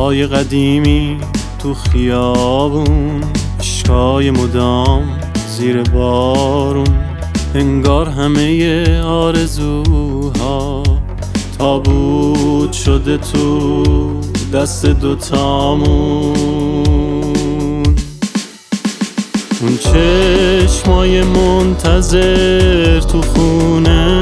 دوستای قدیمی تو خیابون، عشقای مدام زیر بارون، انگار همه آرزوها تابوت شده تو دست دوتامون. اون چشمای منتظر تو خونه،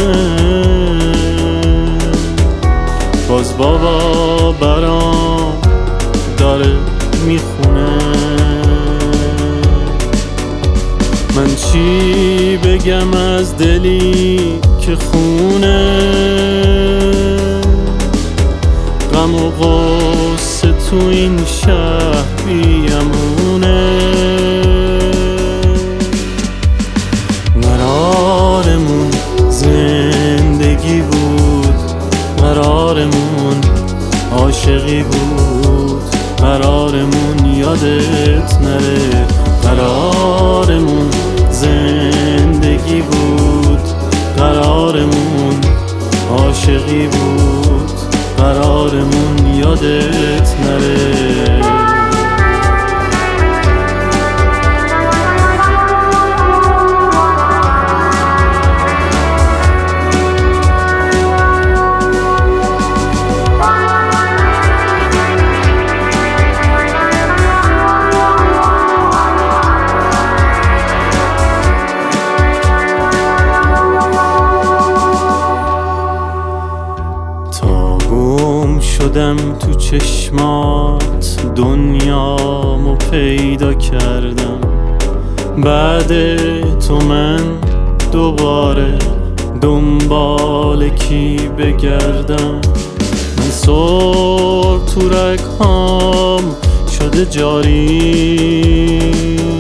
باز بابا برام داره میخونه. من چی بگم از دلی که خونه، غم و غصه تو این شهر بیامونه. قرارمون زندگی بود، قرارمون عاشقی بود، قرارمون یادت نره. قرارمون زندگی بود، قرارمون عاشقی بود، قرارمون یادت نره. شدم تو چشمات، دنیامو پیدا کردم. بعد تو من دوباره دنبال کی بگردم؟ من سر تو رگهام شده جاری،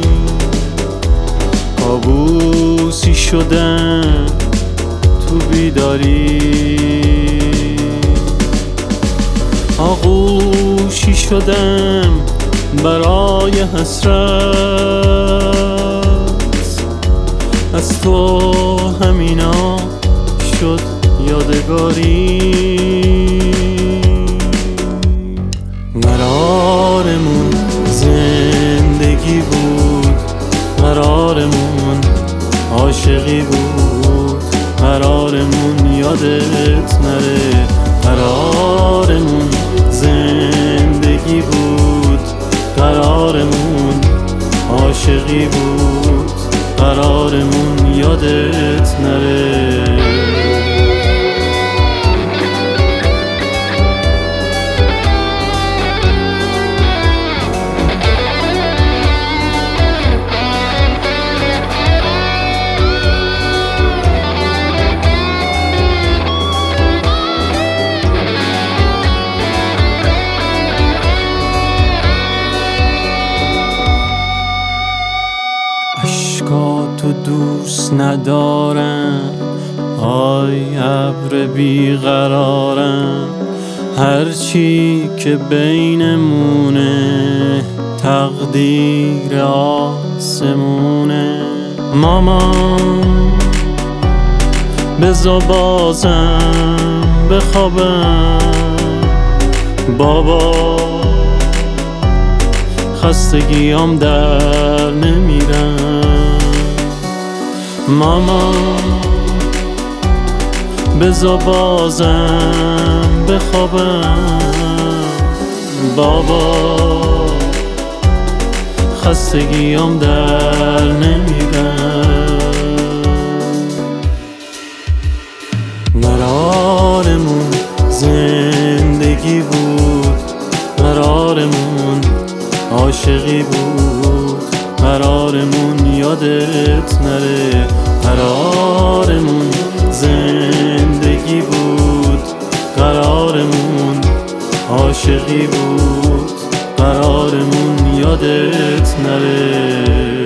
کابوسی شدم تو بیداری. آغوشی شدم برای حسرت، از تو همینا شد یادگاری. قرارمون زندگی بود، قرارمون عاشقی بود، قرارمون یادت نره. قرارمون زندگی بود، قرارمون عاشقی بود، قرارمون یادت نره. تو دوست ندارم، آی ابر بیقرارم. هرچی که بینمونه تقدیر آسمونه. مامان بزا بازم بخوابم، بابا خستگیام در نمیرم. ماما بزا بازم بخوابم، بابا خستگیام در نمیرم. قرارمون زندگی بود، قرارمون عاشقی بود، قرارمون یادت نره. قرارمون زندگی بود، قرارمون عاشقی بود، قرارمون یادت نره.